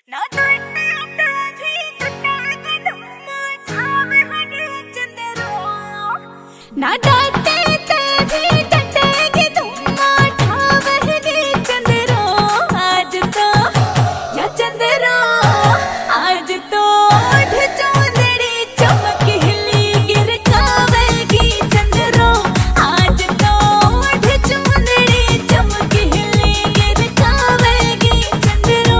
ना डांटे ते भी डटेगी तुम ठावहगी चंद्रो आज तो या चंद्रो आज तो चौंदड़ी चमक हिली गिर कावेगी चंद्रो आज तो चौंदड़ी चमक हिली गिर कावेगी चंद्रो।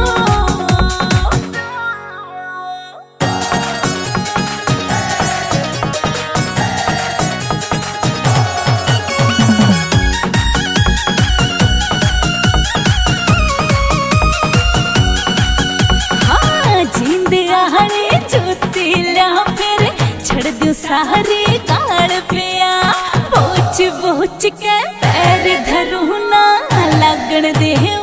फिर छड़ दू सारे काल पिया बोच बोच के पैर धरू ना लगन दे।